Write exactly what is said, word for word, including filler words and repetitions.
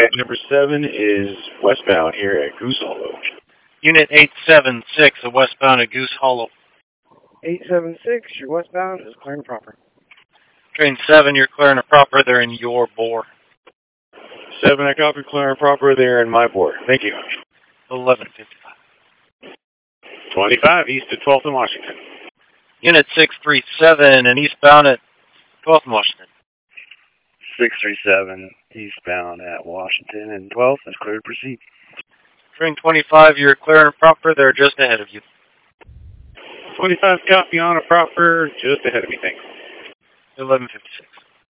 Unit number seven is westbound here at Goose Hollow. Unit eight seven six, westbound at Goose Hollow. eight seven six, you're westbound, is clearing proper. Train seven, you're clearing a proper, they're in your bore. seven, I copy, clearing proper there in my bore. Thank you. eleven fifty-five. twenty-five, east of twelfth and Washington. Unit six three seven, and eastbound at twelfth and Washington. six three seven, eastbound at Washington and twelfth, is clear to proceed. Train twenty-five, you're clearing a proper, they're just ahead of you. twenty-five, copy on a proper, just ahead of me, thanks. eleven fifty-six.